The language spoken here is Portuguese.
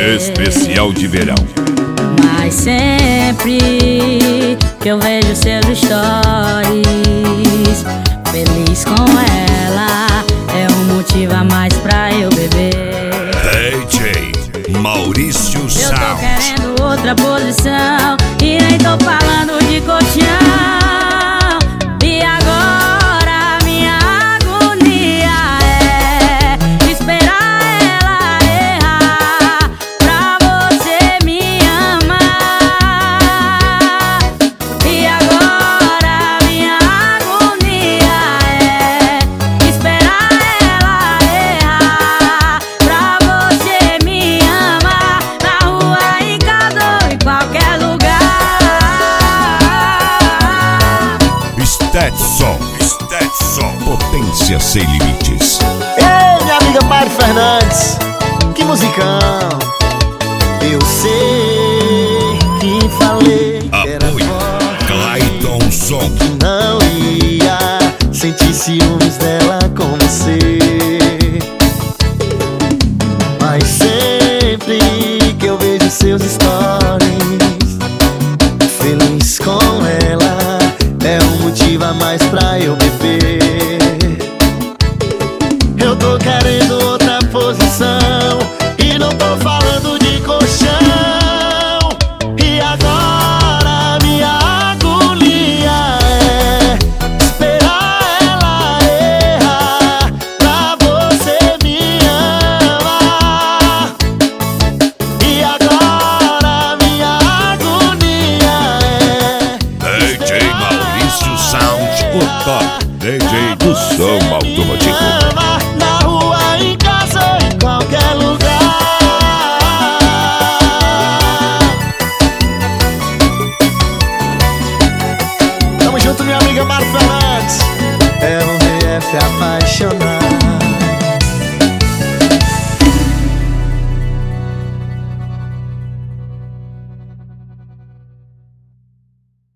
Especial de verão. Mas sempre que eu vejo seus stories, feliz com ela, é um motivo a mais pra eu beber. DJ Maurício Sound. Eu tô querendo outra posição e nem tô falando de colchão. E agora minha agonia é esperar ela errar pra você me amar. E agora minha agonia é esperar ela errar pra você me amar. Na rua, em casa ou em qualquer lugar. Stetson, potência sem limites. Ei, minha amiga Mari Fernandes, que musicão. Eu sei que falei que era Apoio forte, Clayton Som. que não ia sentir ciúmes dela com você. Mas sempre que eu vejo seus stories, feliz com ela, é um motivo a mais pra eu beber. Eu tô querendo outra posição e não tô falando de colchão. E agora minha agonia é esperar ela errar pra você me amar. E agora minha agonia é DJ Maurício Sound, o top DJ do som automotivo. na rua, em casa, em qualquer lugar. Tamo junto, minha amiga Mari Fernandes. É um VF apaixonado.